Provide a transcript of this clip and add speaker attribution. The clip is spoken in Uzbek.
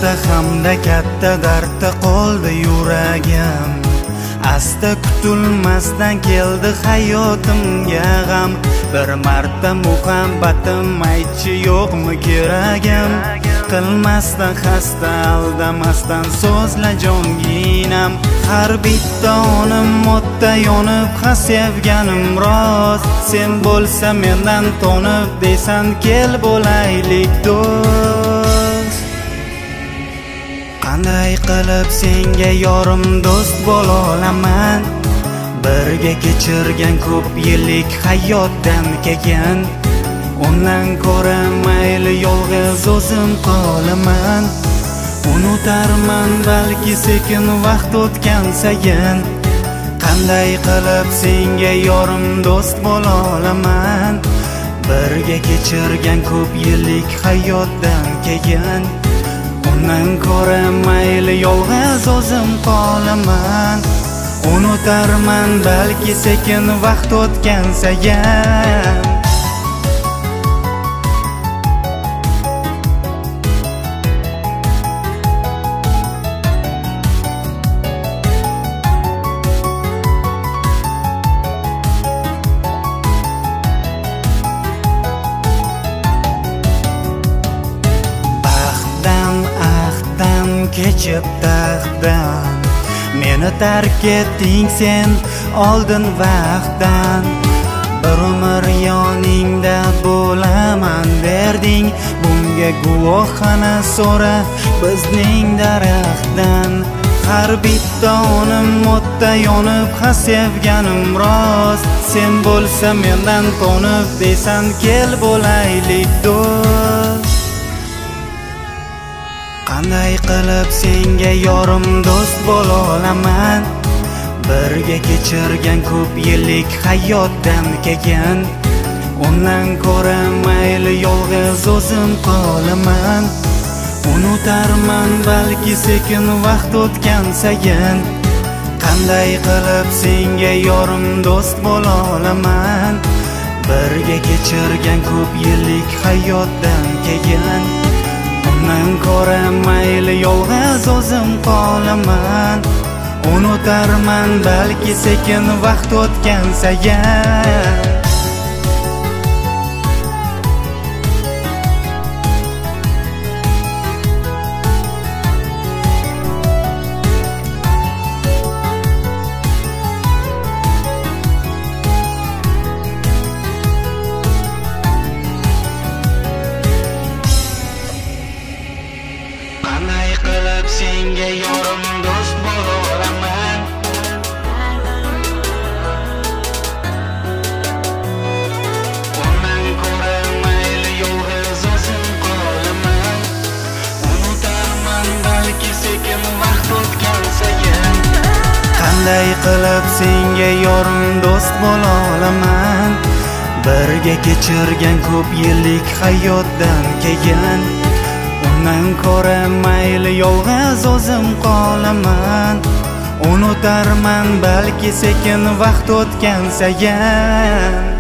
Speaker 1: asta hamda katta dardda qoldi yuragim. Asta kutilmasdan keldi hayotimga g'am. Bir marta muhabbatim aytchi yo'qmi keragim. Qilmasdan xasta aldamasdan so'zla jonginam. Har bitta onim modda yonib ha sevganim rost. Sen bo'lsa mendan tonib deysan kel bo'laylik do'st. Qanday qilib senga yorim do'st bo'la olaman? Birga kechirgan ko'p yillik hayotdan keyin undan ko'ra mayli yolg'iz o'zim qolaman. Unutarman balki sekin vaqt o'tgan sayin. Qanday qilib senga yorim do'st bo'la olaman? Birga kechirgan ko'p yillik hayotdan keyin undan ko'ra mayli yolg'iz o'zim qolaman. Unutarman balki sekin vaqt o'tgan sayin. Kechib taxtdan meni tark etding sen oldin vaqtdan. Bir umr yoningda bo'laman derding. Bunga guvohxona so'ra bizning daraxtdan. Har bitta onim modda yonib ha sevganim rost. Sen bo'lsa mendan tonib deysan kel bo'laylik do'st. Qanday qilib senga yorim do'st bo'la olaman? Birga kechirgan ko'p yillik hayotdan keyin undan ko'ra mayli yolg'iz o'zim qolaman. Unutarman balki sekin vaqt o'tgan sayin. Qanday qilib senga yorim do'st bo'la olaman? Birga kechirgan ko'p yillik hayotdan keyin undan ko'ra mayli yolg'iz o'zim qolaman. Unutarman balki sekin vaqt o'tgan sayin. Qanday qilib senga yorim do'st bo'la olaman? Undan ko'ra mayli yolg'iz o'zim qolaman. Unutarman balki sekin vaqt o'tgan sayin. Qanday qilib senga yorim do'st bo'la olaman? Birga kechirgan ko'p yillik hayotdan keyin undan ko'ra mayli yolg'iz o'zim qolaman. Unutarman balki sekin vaqt o'tgan sayin.